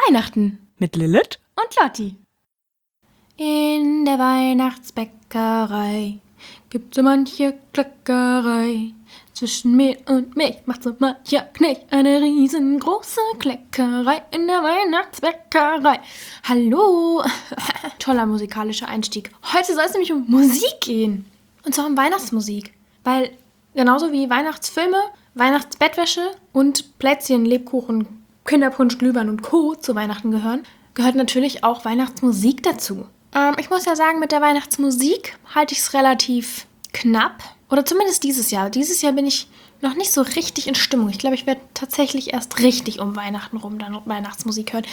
Weihnachten mit Lilith und Lotti. In der Weihnachtsbäckerei gibt's so manche Kleckerei. Zwischen Mehl und Milch macht so mancher Knecht eine riesengroße Kleckerei in der Weihnachtsbäckerei. Hallo! Toller musikalischer Einstieg. Heute soll es nämlich um Musik gehen. Und zwar um Weihnachtsmusik. Weil genauso wie Weihnachtsfilme, Weihnachtsbettwäsche und Plätzchen, Lebkuchen, Kinderpunsch, Glühwein und Co. zu Weihnachten gehören, gehört natürlich auch Weihnachtsmusik dazu. Ich muss ja sagen, mit der Weihnachtsmusik halte ich es relativ knapp. Oder zumindest dieses Jahr. Dieses Jahr bin ich noch nicht so richtig in Stimmung. Ich glaube, ich werde tatsächlich erst richtig um Weihnachten rum dann Weihnachtsmusik hören.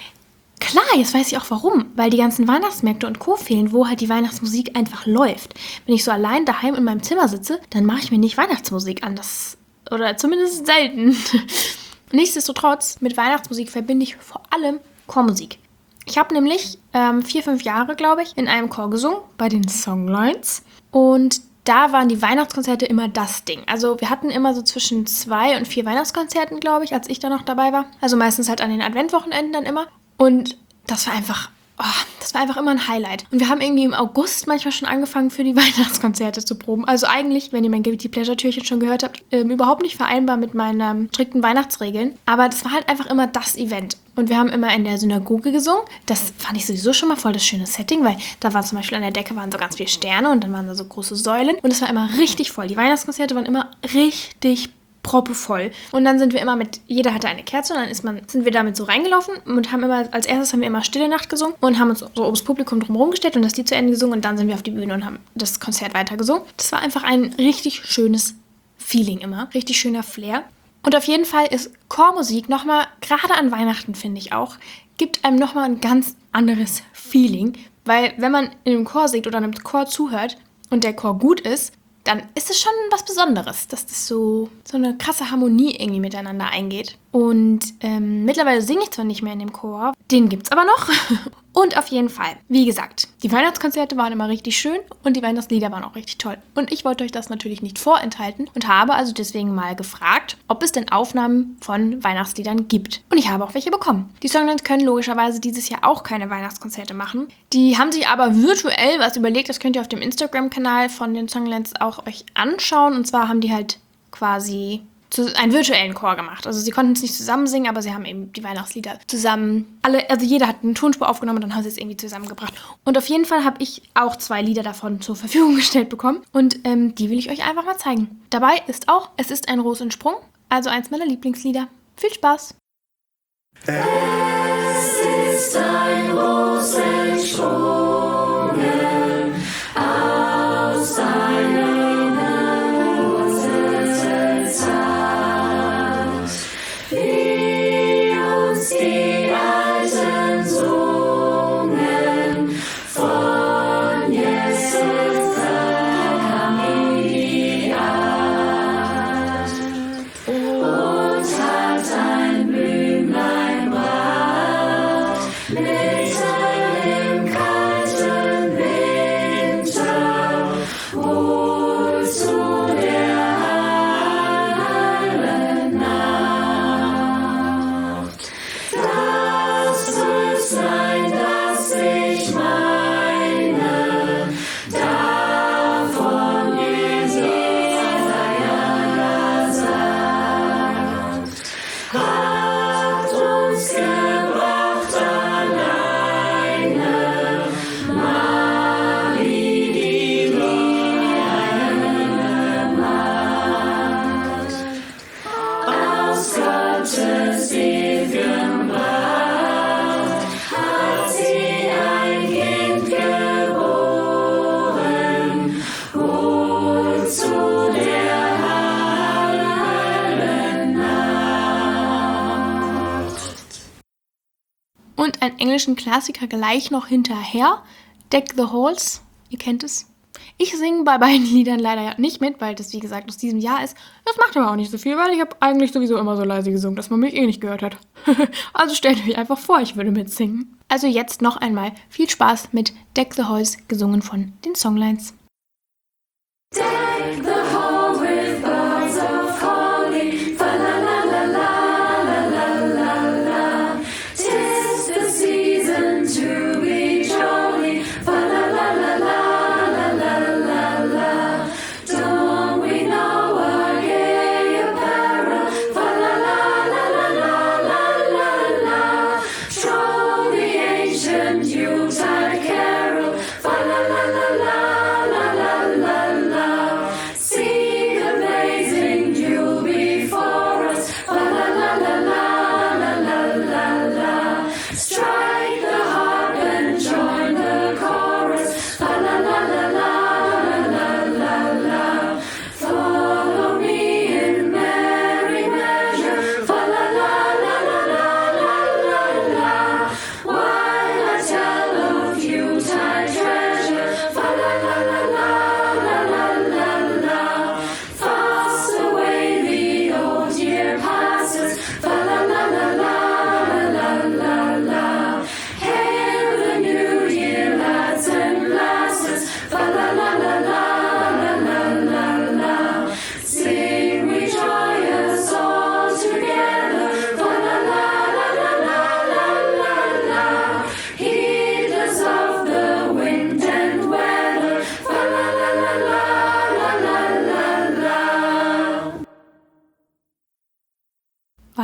Klar, jetzt weiß ich auch warum. Weil die ganzen Weihnachtsmärkte und Co. fehlen, wo halt die Weihnachtsmusik einfach läuft. Wenn ich so allein daheim in meinem Zimmer sitze, dann mache ich mir nicht Weihnachtsmusik an. Oder zumindest selten. Nichtsdestotrotz, mit Weihnachtsmusik verbinde ich vor allem Chormusik. Ich habe nämlich 4-5 Jahre, glaube ich, in einem Chor gesungen, bei den Songlines. Und da waren die Weihnachtskonzerte immer das Ding. Also wir hatten immer so zwischen 2 und 4 Weihnachtskonzerten, glaube ich, als ich da noch dabei war. Also meistens halt an den Adventwochenenden dann immer. Und das war einfach immer ein Highlight. Und wir haben irgendwie im August manchmal schon angefangen, für die Weihnachtskonzerte zu proben. Also eigentlich, wenn ihr mein Guilty Pleasure-Türchen schon gehört habt, überhaupt nicht vereinbar mit meinen strikten Weihnachtsregeln. Aber das war halt einfach immer das Event. Und wir haben immer in der Synagoge gesungen. Das fand ich sowieso schon mal voll das schöne Setting, weil da war zum Beispiel an der Decke waren so ganz viele Sterne und dann waren da so große Säulen. Und es war immer richtig voll. Die Weihnachtskonzerte waren immer richtig proppevoll. Und dann sind wir immer jeder hatte eine Kerze und dann sind wir damit so reingelaufen und als erstes haben wir immer Stille Nacht gesungen und haben uns so ums Publikum drumherum gestellt und das Lied zu Ende gesungen und dann sind wir auf die Bühne und haben das Konzert weitergesungen. Das war einfach ein richtig schönes Feeling immer, richtig schöner Flair. Und auf jeden Fall ist Chormusik nochmal, gerade an Weihnachten finde ich auch, gibt einem nochmal ein ganz anderes Feeling, weil wenn man in einem Chor singt oder einem Chor zuhört und der Chor gut ist, dann ist es schon was Besonderes, dass das so eine krasse Harmonie irgendwie miteinander eingeht. Und mittlerweile singe ich zwar nicht mehr in dem Chor, den gibt's aber noch. Und auf jeden Fall, wie gesagt, die Weihnachtskonzerte waren immer richtig schön und die Weihnachtslieder waren auch richtig toll. Und ich wollte euch das natürlich nicht vorenthalten und habe also deswegen mal gefragt, ob es denn Aufnahmen von Weihnachtsliedern gibt. Und ich habe auch welche bekommen. Die Songlines können logischerweise dieses Jahr auch keine Weihnachtskonzerte machen. Die haben sich aber virtuell was überlegt, das könnt ihr auf dem Instagram-Kanal von den Songlines auch euch anschauen. Und zwar haben die halt quasi einen virtuellen Chor gemacht. Also sie konnten es nicht zusammen singen, aber sie haben eben die Weihnachtslieder zusammen, jeder hat eine Tonspur aufgenommen und dann haben sie es irgendwie zusammengebracht. Und auf jeden Fall habe ich auch 2 Lieder davon zur Verfügung gestellt bekommen und die will ich euch einfach mal zeigen. Dabei ist auch Es ist ein Rosensprung, also eins meiner Lieblingslieder. Viel Spaß! Es ist ein Rosensprung aus deinem die alten sungen, von Jesus kam in die Art und hat ein Blümlein bracht, mitten im kalten Winter, wohl zu der heilen Nacht. Das Röslein, das ich meine, davon Jesaja sagt, hat uns gebracht alleine, Marie, die reine Magd, aus Gottes ewigem Bracht hat sie ein Kind geboren, wohl zu der heilen Nacht. Und einen englischen Klassiker gleich noch hinterher, Deck the Halls, ihr kennt es. Ich singe bei beiden Liedern leider nicht mit, weil das, wie gesagt, aus diesem Jahr ist. Das macht aber auch nicht so viel, weil ich habe eigentlich sowieso immer so leise gesungen, dass man mich eh nicht gehört hat. Also stellt euch einfach vor, ich würde mitsingen. Also jetzt noch einmal viel Spaß mit Deck the Halls, gesungen von den Songlines. Deck the hall with birds of holly, fa la la la la la la la la. 'Tis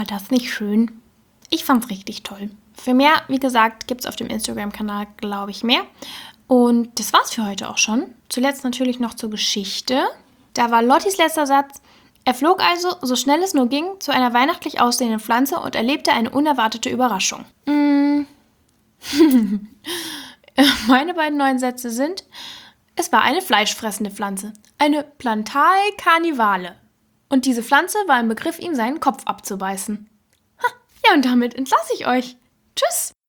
War das nicht schön? Ich fand's richtig toll. Für mehr, wie gesagt, gibt's auf dem Instagram-Kanal, glaube ich, mehr. Und das war's für heute auch schon. Zuletzt natürlich noch zur Geschichte. Da war Lottis letzter Satz: Er flog also, so schnell es nur ging, zu einer weihnachtlich aussehenden Pflanze und erlebte eine unerwartete Überraschung. Meine beiden neuen Sätze sind: Es war eine fleischfressende Pflanze, eine Plantae carnivale. Und diese Pflanze war im Begriff, ihm seinen Kopf abzubeißen. Ja, und damit entlasse ich euch. Tschüss!